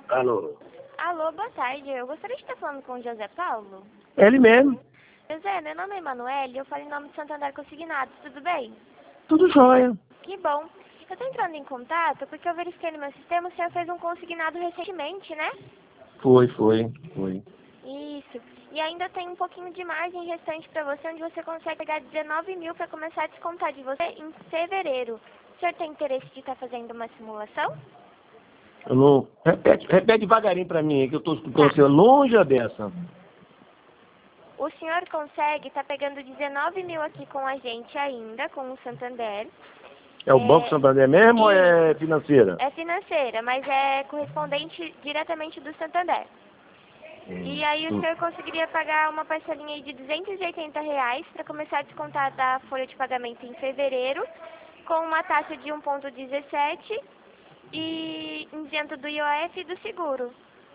Alô? Alô, boa tarde. Eu gostaria de estar falando com o José Paulo. Ele mesmo. José, meu nome é Emanuele e eu falo em nome de Santander Consignados, tudo bem? Tudo jóia. Que bom. Eu estou entrando em contato porque eu verifiquei no meu sistema, o senhor fez um consignado recentemente, né? Foi. Isso. E ainda tem um pouquinho de margem restante para você, onde você consegue pegar 19 mil para começar a descontar de você em fevereiro. O senhor tem interesse de estar fazendo uma simulação? Eu não... Repete devagarinho pra mim, que eu tô escutando Tá. você longe dessa. O senhor consegue estar pegando 19 mil aqui com a gente ainda, com o Santander. É o Banco Santander mesmo ou é financeira? É financeira, mas é correspondente diretamente do Santander. E aí o senhor conseguiria pagar uma parcelinha aí de R$ 280 para começar a descontar da folha de pagamento em fevereiro, com uma taxa de 1,17 e isento do IOF e do seguro.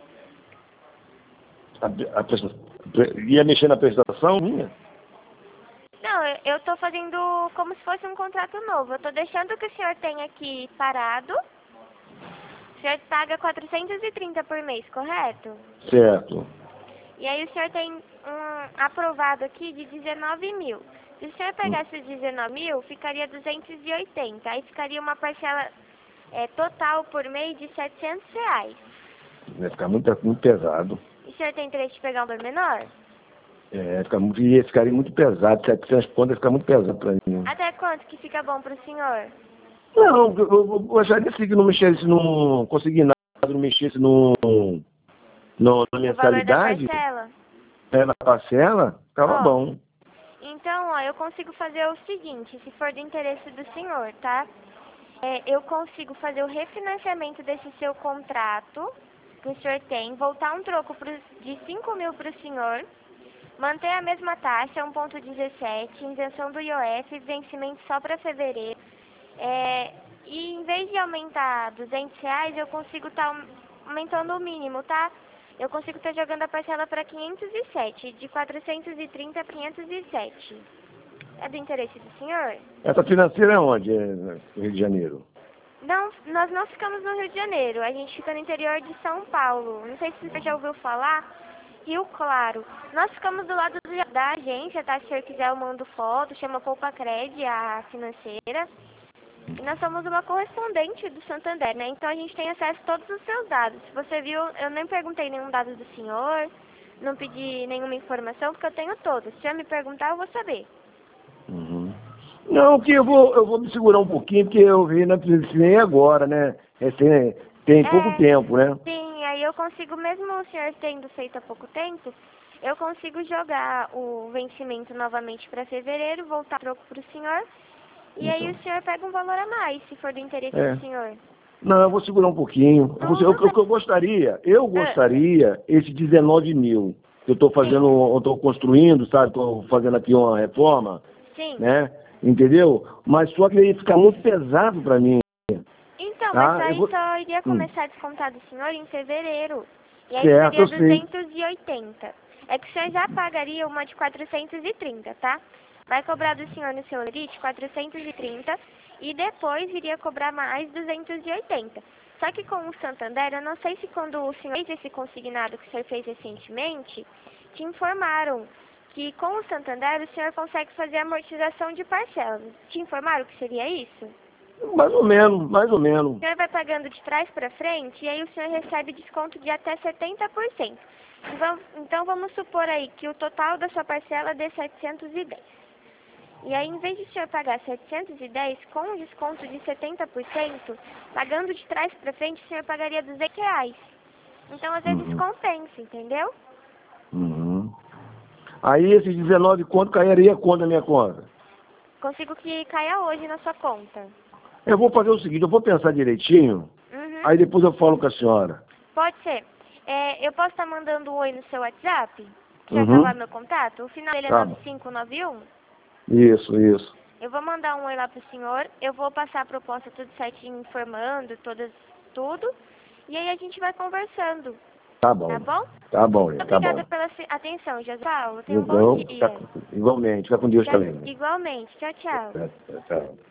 Ia mexer na prestação minha? Não, eu estou fazendo como se fosse um contrato novo. Eu estou deixando que o senhor tenha aqui parado. O senhor paga 430 por mês, correto? Certo. E aí o senhor tem um aprovado aqui de 19 mil. Se o senhor pegasse os 19 mil, ficaria 280. Aí ficaria uma parcela total por mês de R$ 700. Vai ficar muito pesado. E o senhor tem interesse de pegar um valor menor? Ficaria muito pesado. 700 pontos ia ficar muito pesado pra mim. Até quanto que fica bom para o senhor? Não, eu gostaria assim que não mexesse no consignado, não mexesse na mensalidade. O valor da parcela? Na parcela, ficava bom. Então, eu consigo fazer o seguinte, se for do interesse do senhor, tá? Eu consigo fazer o refinanciamento desse seu contrato que o senhor tem, voltar um troco de 5 mil para o senhor, manter a mesma taxa, 1,17, isenção do IOF, vencimento só para fevereiro. E em vez de aumentar R$ 200, eu consigo estar aumentando o mínimo, tá? Eu consigo estar jogando a parcela para 507, de 430 para 507. É do interesse do senhor? Essa financeira é onde? No Rio de Janeiro? Não, nós não ficamos no Rio de Janeiro, a gente fica no interior de São Paulo. Não sei se você já ouviu falar, Rio Claro. Nós ficamos do lado da agência, tá? Se o senhor quiser eu mando foto, chama Poupa Cred, a financeira. E nós somos uma correspondente do Santander, né? Então a gente tem acesso a todos os seus dados. Se você viu, eu nem perguntei nenhum dado do senhor, não pedi nenhuma informação, porque eu tenho todos. Se o senhor me perguntar, eu vou saber. Não, que eu vou me segurar um pouquinho, porque eu vi na nem agora, né? Tem pouco tempo, né? Sim, aí eu consigo, mesmo o senhor tendo feito há pouco tempo, eu consigo jogar o vencimento novamente para fevereiro, voltar o troco para o senhor, e aí o senhor pega um valor a mais, se for do interesse do senhor. Não, eu vou segurar um pouquinho. O que eu gostaria, esse 19 mil, que eu estou fazendo, eu estou construindo, sabe? Estou fazendo aqui uma reforma, né? Entendeu? Mas só que aí fica muito pesado para mim. Então, mas aí só iria começar a descontar do senhor em fevereiro. E aí Certo, seria 280. É que o senhor já pagaria uma de 430, tá? Vai cobrar do senhor no seu limite 430 e depois iria cobrar mais 280. Só que com o Santander, eu não sei se quando o senhor fez esse consignado que o senhor fez recentemente, te informaram que com o Santander o senhor consegue fazer amortização de parcelas. Te informaram que seria isso? Mais ou menos. O senhor vai pagando de trás para frente e aí o senhor recebe desconto de até 70%. Então vamos supor aí que o total da sua parcela dê 710. E aí, em vez de o senhor pagar 710, com um desconto de 70%, pagando de trás para frente, o senhor pagaria R$ 200. Então, às vezes, compensa, entendeu? Aí, esses 19 conto cairia quanto na minha conta? Consigo que caia hoje na sua conta. Eu vou fazer o seguinte, eu vou pensar direitinho, aí depois eu falo com a senhora. Pode ser. Eu posso estar mandando um oi no seu WhatsApp? Quer gravar meu contato? O final dele é 9591? Isso. Eu vou mandar um oi lá pro senhor, eu vou passar a proposta tudo certinho, informando tudo, e aí a gente vai conversando. Tá bom. Tá bom? Tá bom. Obrigada pela atenção, José Paulo. Tenha um bom dia. Igualmente. Fica com Deus também. Igualmente. Tchau, tchau. Tchau.